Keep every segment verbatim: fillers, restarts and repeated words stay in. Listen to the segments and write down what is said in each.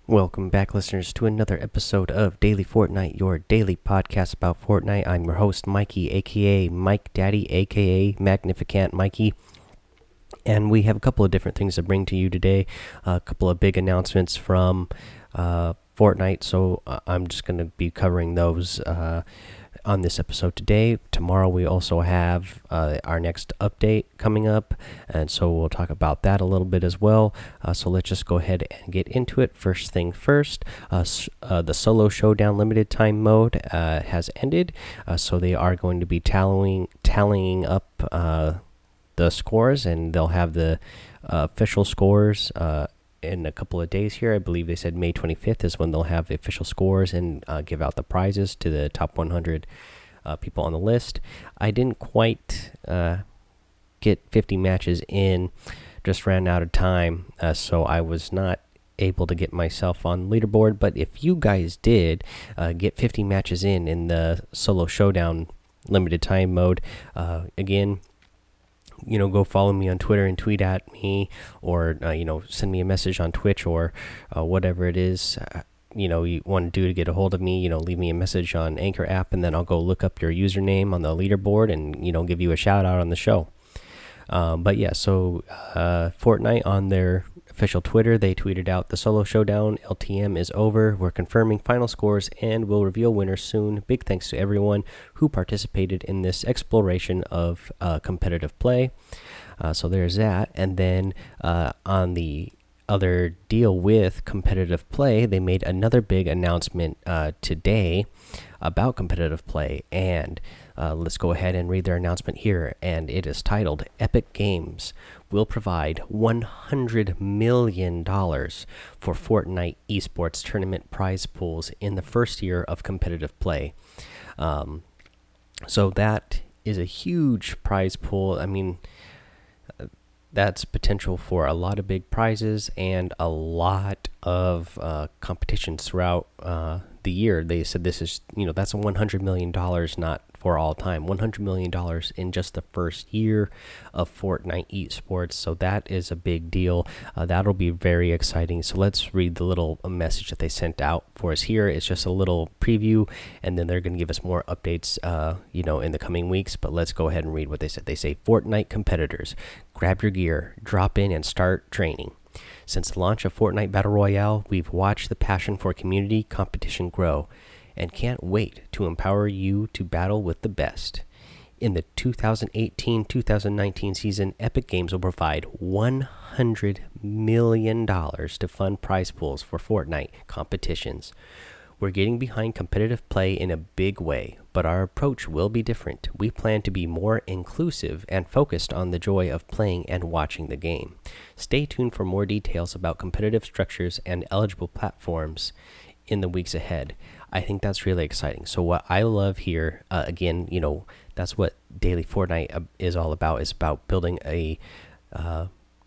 Welcome back, listeners, to another episode of Daily Fortnite, your daily podcast about Fortnite. I'm your host, Mikey, aka Mike Daddy, aka Magnificant Mikey. And we have a couple of different things to bring to you today. A couple of big announcements from uh, Fortnite, so uh, I'm just going to be covering those uh, on this episode today. Tomorrow we also have uh, our next update coming up, and so we'll talk about that a little bit as well. Uh, so let's just go ahead and get into it. First thing first, uh, uh, the solo showdown limited time mode uh, has ended, uh, so they are going to be tallying tallying up uh, the scores, and they'll have the uh, official scores uh, in a couple of days here. I believe they said May twenty-fifth is when they'll have the official scores and uh, give out the prizes to the top one hundred uh, people on the list. I didn't quite uh, get fifty matches in, just ran out of time, uh, so I was not able to get myself on leaderboard. But if you guys did uh, get fifty matches in in the solo showdown limited time mode, uh, again, you know, go follow me on Twitter and tweet at me, or uh, you know, send me a message on Twitch, or uh, whatever it is uh, you know you want to do to get a hold of me. You know, leave me a message on Anchor app, and then I'll go look up your username on the leaderboard and, you know, give you a shout out on the show. Um, but yeah, so uh, Fortnite on their official Twitter, they tweeted out the solo showdown L T M is over. We're confirming final scores and will reveal winners soon. Big thanks to everyone who participated in this exploration of uh, competitive play. Uh, so there's that. And then uh, on the other deal with competitive play, they made another big announcement uh, today about competitive play, and uh, let's go ahead and read their announcement here. And it is titled, Epic Games will provide one hundred million dollars for Fortnite esports tournament prize pools in the first year of competitive play. Um, so that is a huge prize pool. I mean, that's potential for a lot of big prizes and a lot of uh, competitions throughout uh, the year. They said this is, you know, that's a one hundred million dollars, not for all time. one hundred million dollars in just the first year of Fortnite esports. So that is a big deal. Uh, that'll be very exciting. So let's read the little message that they sent out for us here. It's just a little preview, and then they're going to give us more updates, uh, you know, in the coming weeks. But let's go ahead and read what they said. They say, Fortnite competitors, grab your gear, drop in, and start training. Since the launch of Fortnite Battle Royale, we've watched the passion for community competition grow, and can't wait to empower you to battle with the best. In the two thousand eighteen two thousand nineteen season, Epic Games will provide one hundred million dollars to fund prize pools for Fortnite competitions. We're getting behind competitive play in a big way, but our approach will be different. We plan to be more inclusive and focused on the joy of playing and watching the game. Stay tuned for more details about competitive structures and eligible platforms in the weeks ahead. I think that's really exciting. So what I love here, uh, again, you know, that's what Daily Fortnite is all about, is about building a uh,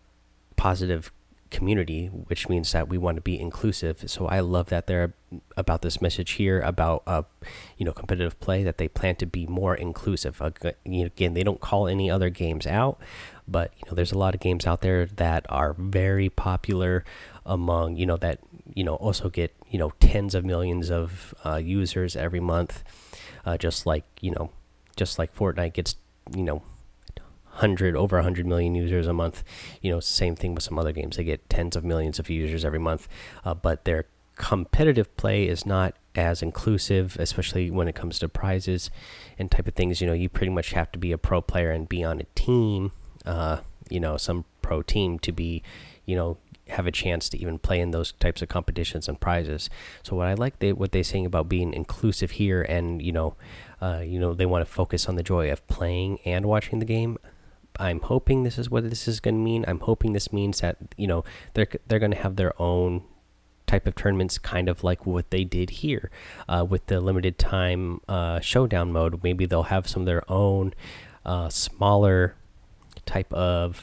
positive community, which means that we want to be inclusive. So I love that they're about this message here about uh you know, competitive play, that they plan to be more inclusive. Uh, you know, again, they don't call any other games out, but you know, there's a lot of games out there that are very popular among, you know, that, you know, also get, you know, tens of millions of uh, users every month, uh, just like, you know, just like Fortnite gets, you know, hundred over one hundred million users a month. You know, same thing with some other games. They get tens of millions of users every month, uh, but their competitive play is not as inclusive, especially when it comes to prizes and type of things. You know, you pretty much have to be a pro player and be on a team, uh, you know, some pro team to be, you know, have a chance to even play in those types of competitions and prizes. So what I like, they what they're saying about being inclusive here, and you know, uh, you know, they want to focus on the joy of playing and watching the game. I'm hoping this is what this is going to mean. I'm hoping this means that, you know, they're they're going to have their own type of tournaments, kind of like what they did here uh, with the limited time uh, showdown mode. Maybe they'll have some of their own uh, smaller type of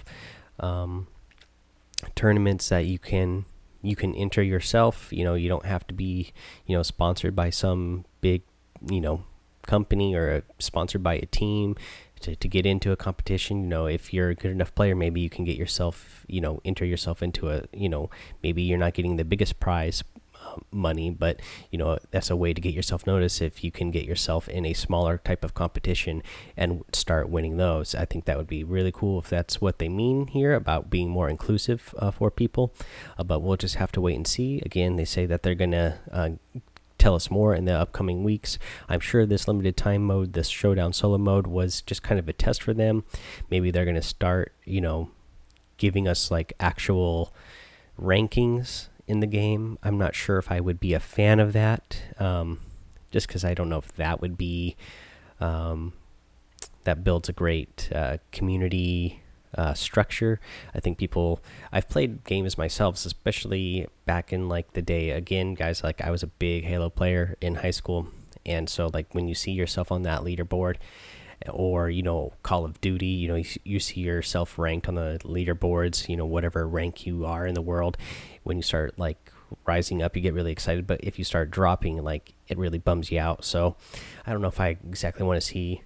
um, tournaments that you can you can enter yourself. You know, you don't have to be, you know, sponsored by some big, you know, company, or sponsored by a team to, to get into a competition. You know, if you're a good enough player, maybe you can get yourself, you know, enter yourself into a, you know, maybe you're not getting the biggest prize, uh, money, but you know that's a way to get yourself noticed. If you can get yourself in a smaller type of competition and start winning those, I think that would be really cool if that's what they mean here about being more inclusive uh, for people. Uh, but we'll just have to wait and see. Again, they say that they're gonna uh, tell us more in the upcoming weeks. I'm sure this limited time mode, this showdown solo mode, was just kind of a test for them. Maybe they're gonna start, you know, giving us like actual rankings in the game. I'm not sure if I would be a fan of that, um, just because I don't know if that would be um, that builds a great uh, community uh, structure. I think people, I've played games myself, especially back in like the day. Again, guys, like I was a big Halo player in high school, and so like when you see yourself on that leaderboard, or you know Call of Duty, you know you, you see yourself ranked on the leaderboards, you know whatever rank you are in the world. When you start like rising up, you get really excited, but if you start dropping, like it really bums you out. So I don't know if I exactly want to see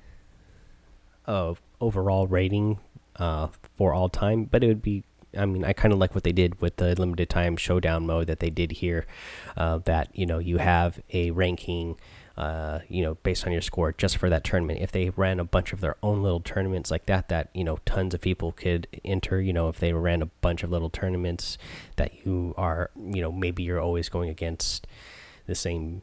a overall rating uh for all time, but it would be, I mean, I kind of like what they did with the limited time showdown mode that they did here, uh, that you know you have a ranking Uh, you know, based on your score just for that tournament. If they ran a bunch of their own little tournaments like that, that, you know, tons of people could enter, you know, if they ran a bunch of little tournaments that you are, you know, maybe you're always going against the same,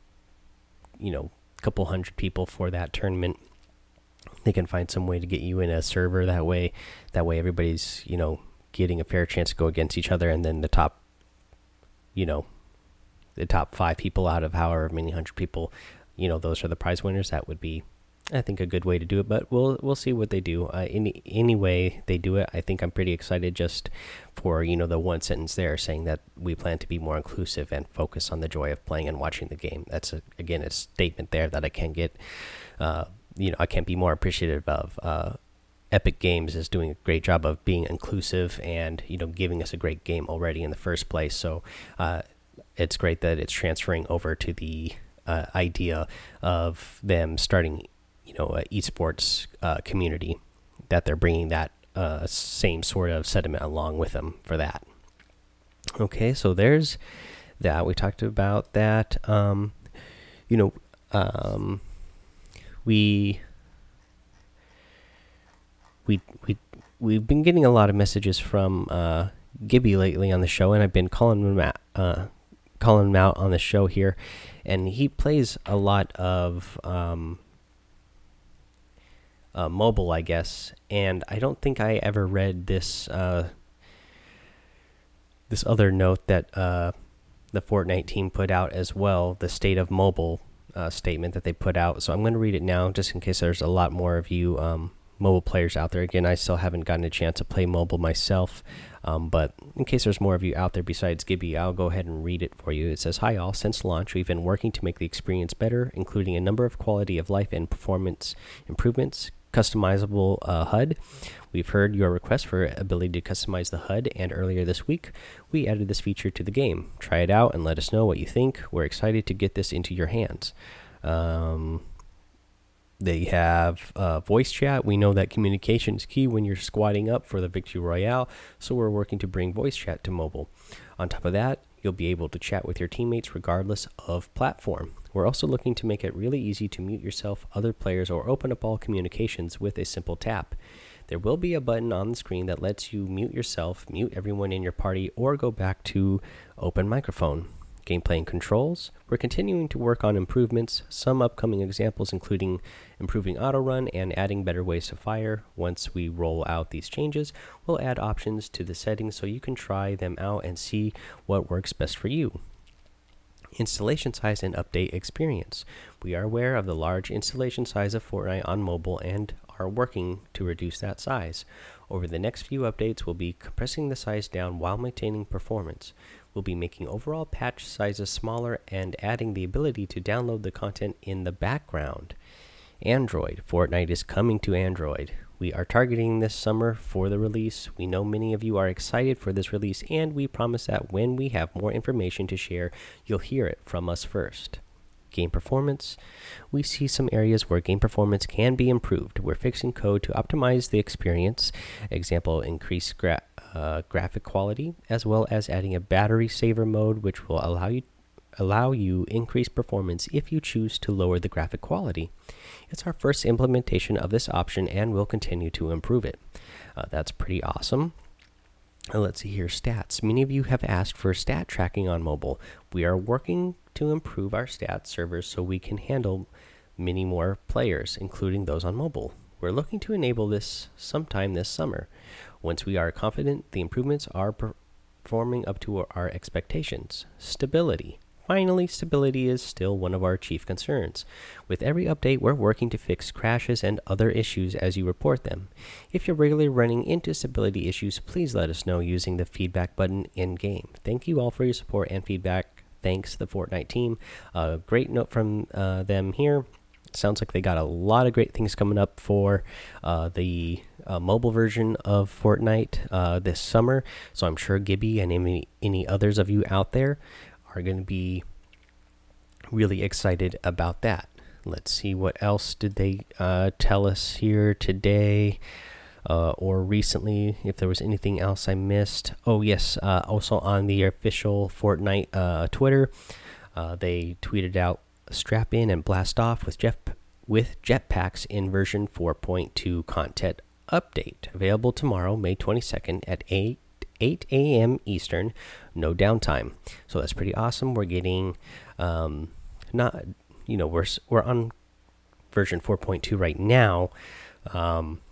you know, couple hundred people for that tournament, they can find some way to get you in a server that way. That way everybody's, you know, getting a fair chance to go against each other, and then the top, you know, the top five people out of however many hundred people, you know, those are the prize winners. That would be, I think, a good way to do it. But we'll we'll see what they do. Uh, any any way they do it, I think I'm pretty excited. Just for you know the one sentence there saying that we plan to be more inclusive and focus on the joy of playing and watching the game. That's a, again a statement there that I can get. Uh, you know, I can't be more appreciative of. Uh, Epic Games is doing a great job of being inclusive and you know giving us a great game already in the first place. So. Uh, It's great that it's transferring over to the uh, idea of them starting, you know, a esports uh, community, that they're bringing that uh, same sort of sentiment along with them for that. Okay, so there's that. We talked about that. Um, you know, um, we we we we've been getting a lot of messages from uh, Gibby lately on the show, and I've been calling him out. Uh, calling him out on the show here, and he plays a lot of um, uh, mobile, I guess. And I don't think I ever read this uh, this other note that uh, the Fortnite team put out as well, the state of mobile uh, statement that they put out. So I'm going to read it now, just in case there's a lot more of you um, mobile players out there. Again, I still haven't gotten a chance to play mobile myself. Um, but in case there's more of you out there besides Gibby, I'll go ahead and read it for you. It says, "Hi all, since launch we've been working to make the experience better, including a number of quality of life and performance improvements, customizable uh, H U D. We've heard your request for ability to customize the H U D, and earlier this week we added this feature to the game. Try it out and let us know what you think. We're excited to get this into your hands." Um... They have uh, voice chat. We know that communication is key when you're squatting up for the Victory Royale, so we're working to bring voice chat to mobile. On top of that, you'll be able to chat with your teammates regardless of platform. We're also looking to make it really easy to mute yourself, other players, or open up all communications with a simple tap. There will be a button on the screen that lets you mute yourself, mute everyone in your party, or go back to open microphone. Gameplay and controls. We're continuing to work on improvements, some upcoming examples including improving auto run and adding better ways to fire. Once we roll out these changes, we'll add options to the settings so you can try them out and see what works best for you. Installation size and update experience. We are aware of the large installation size of Fortnite on mobile and are working to reduce that size. Over the next few updates, we'll be compressing the size down while maintaining performance. We'll be making overall patch sizes smaller and adding the ability to download the content in the background. Android. Fortnite is coming to Android. We are targeting this summer for the release. We know many of you are excited for this release, and we promise that when we have more information to share, you'll hear it from us first. Game performance. We see some areas where game performance can be improved. We're fixing code to optimize the experience. Example, increase gra uh, graphic quality, as well as adding a battery saver mode, which will allow you allow you increased performance if you choose to lower the graphic quality. It's our first implementation of this option and we'll continue to improve it. Uh, that's pretty awesome. Uh, let's see here, stats. Many of you have asked for stat tracking on mobile. We are working to improve our stats servers so we can handle many more players, including those on mobile. We're looking to enable this sometime this summer. Once we are confident the improvements are performing up to our expectations. Stability. Finally, stability is still one of our chief concerns. With every update, we're working to fix crashes and other issues as you report them. If you're regularly running into stability issues, please let us know using the feedback button in-game. Thank you all for your support and feedback. Thanks, the Fortnite team. A uh, great note from uh, them here. Sounds like they got a lot of great things coming up for uh, the uh, mobile version of Fortnite uh, this summer. So I'm sure Gibby and any, any others of you out there are going to be really excited about that. Let's see, what else did they uh, tell us here today uh, or recently, if there was anything else I missed. Oh, yes, uh, also on the official Fortnite uh, Twitter, uh, they tweeted out, strap in and blast off with Jeff with jetpacks in version four point two content update, available tomorrow, May twenty-second at eight A M Eastern, no downtime. So that's pretty awesome. We're getting um not you know we're we're on version four point two right now, um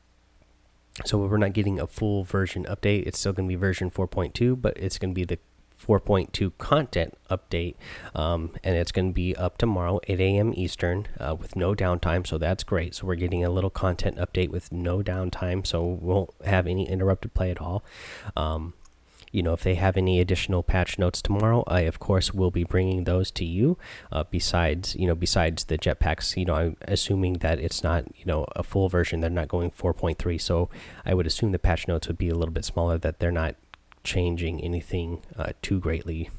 so we're not getting a full version update. It's still going to be version four point two, but it's going to be the four point two content update, um, and it's going to be up tomorrow, eight A M Eastern, uh, with no downtime, so that's great. So we're getting a little content update with no downtime, so we won't have any interrupted play at all. Um, you know, if they have any additional patch notes tomorrow, I of course will be bringing those to you. Uh, besides, you know, besides the jetpacks, you know, I'm assuming that it's not, you know, a full version. They're not going four point three, so I would assume the patch notes would be a little bit smaller. That they're not changing anything uh, too greatly,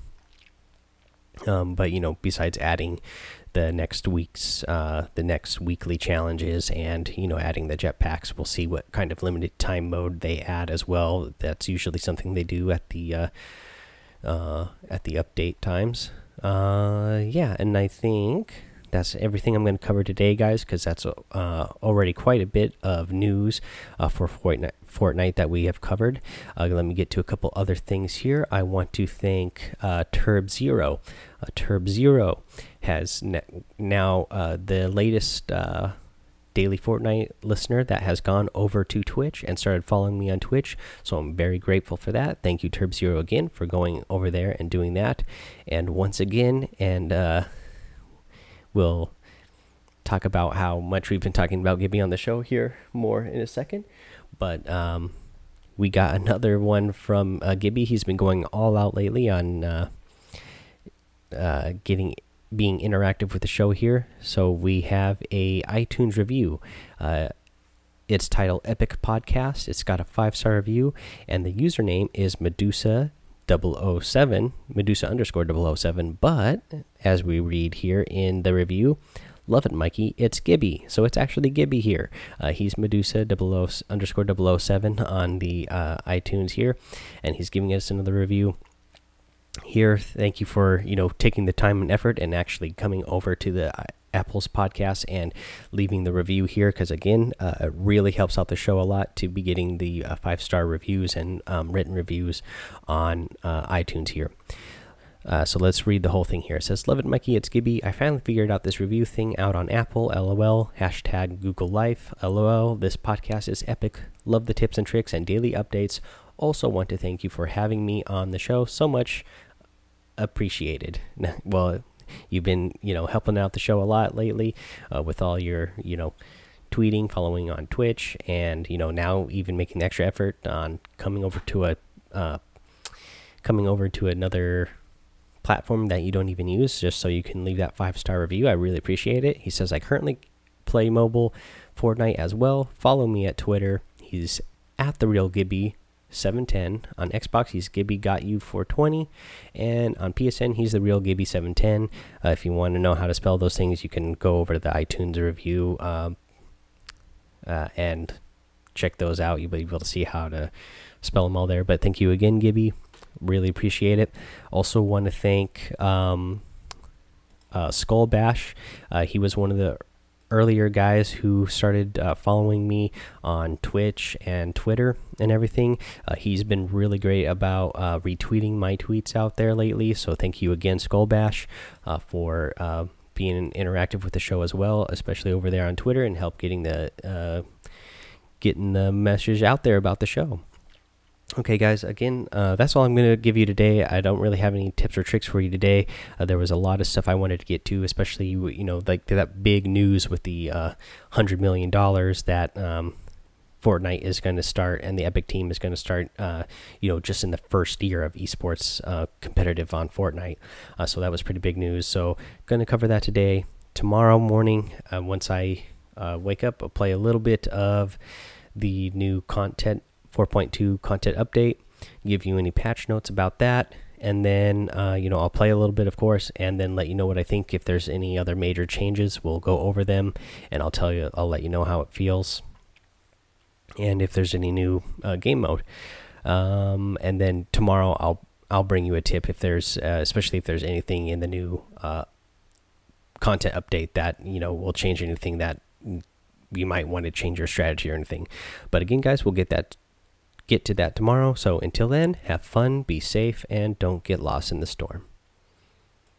um, but you know, besides adding the next week's uh, the next weekly challenges and you know adding the jetpacks, we'll see what kind of limited time mode they add as well. That's usually something they do at the uh, uh, at the update times. Uh, yeah, and I think that's everything I'm going to cover today, guys, because that's uh, already quite a bit of news uh, for Fortnite, Fortnite that we have covered. Uh, let me get to a couple other things here. I want to thank uh, Turb Zero. Uh, Turb Zero has now uh, the latest uh, daily Fortnite listener that has gone over to Twitch and started following me on Twitch. So I'm very grateful for that. Thank you, Turb Zero, again for going over there and doing that. And once again, and uh, we'll talk about how much we've been talking about Gibby on the show here more in a second. But um, we got another one from uh, Gibby. He's been going all out lately on uh, uh, getting being interactive with the show here. So we have a iTunes review. Uh, it's titled Epic Podcast. It's got a five star review, and the username is Medusa. double oh seven, Medusa underscore double oh seven, but as we read here in the review, love it, Mikey, it's Gibby. So it's actually Gibby here. Uh, he's Medusa double oh underscore double oh seven on the uh, iTunes here, and he's giving us another review here. Thank you for you know taking the time and effort and actually coming over to the uh, Apple's podcast and leaving the review here, because again, uh, it really helps out the show a lot to be getting the uh, five star reviews and um, written reviews on uh, iTunes here. Uh, so let's read the whole thing here. It says, love it, Mikey, it's Gibby. I finally figured out this review thing out on Apple, lol, hashtag Google Life, lol. This podcast is epic. Love the tips and tricks and daily updates. Also want to thank you for having me on the show. So much appreciated. Well, you've been, you know, helping out the show a lot lately uh, with all your, you know, tweeting, following on Twitch, and, you know, now even making the extra effort on coming over to a, uh, coming over to another platform that you don't even use just so you can leave that five star review. I really appreciate it. He says, I currently play mobile Fortnite as well. Follow me at Twitter. He's at the real Gibby seven ten. On Xbox, he's Gibby Got You four twenty, and on P S N, he's the real Gibby seven ten. Uh, if you want to know how to spell those things, you can go over to the iTunes review uh, uh, and check those out. You'll be able to see how to spell them all there. But thank you again, Gibby. Really appreciate it. Also want to thank um, uh, Skull Bash. Uh, he was one of the earlier guys who started uh, following me on Twitch and Twitter and everything. Uh, he's been really great about uh, retweeting my tweets out there lately. So thank you again, Skull Bash, uh, for uh, being interactive with the show as well, especially over there on Twitter, and help getting the uh, getting the message out there about the show. Okay, guys, again, uh, that's all I'm going to give you today. I don't really have any tips or tricks for you today. Uh, there was a lot of stuff I wanted to get to, especially, you know, like that big news with the uh, one hundred million dollars that um, Fortnite is going to start, and the Epic team is going to start, uh, you know, just in the first year of esports uh, competitive on Fortnite. Uh, so that was pretty big news. So going to cover that today. Tomorrow morning, uh, once I uh, wake up, I'll play a little bit of the new content four point two content update, give you any patch notes about that, and then uh, you know, I'll play a little bit, of course, and then let you know what I think. If there's any other major changes, we'll go over them, and I'll tell you, I'll let you know how it feels, and if there's any new uh, game mode. Um, and then tomorrow I'll I'll bring you a tip if there's uh, especially if there's anything in the new uh, content update that, you know, will change anything that you might want to change your strategy or anything. But again, guys, we'll get that get to that tomorrow. So until then, have fun, be safe, and don't get lost in the storm.